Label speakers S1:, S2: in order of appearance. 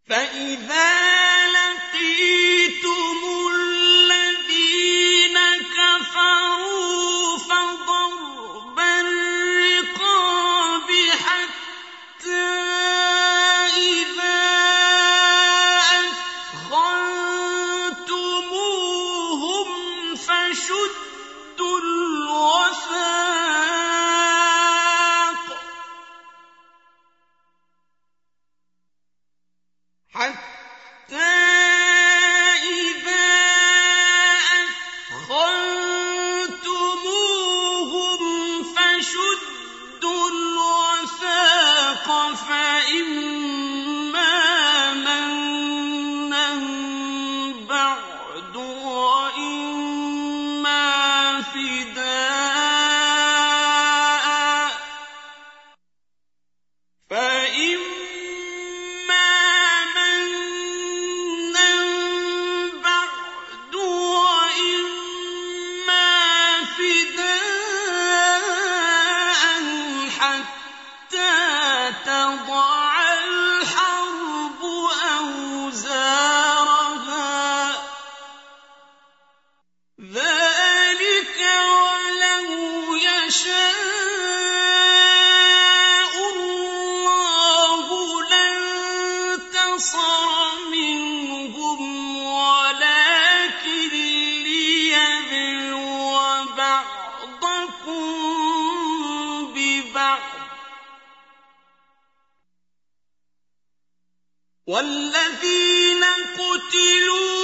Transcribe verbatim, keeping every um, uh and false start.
S1: فإذا لقيتم الذين كفروا فضرب الرقاب حتى إذا أثخنتموهم فشدوا الوثاق حتى إذا أثخنتموهم فشدوا الوثاق فإما منا بعد وإما فداء فإما منا بعد وإما فداء حتى تضع الحرب أوزارها ذلك ولو يشاء الله لانتصر منهم ولكن ليبلو بعضكم ببعض والذين قتلوا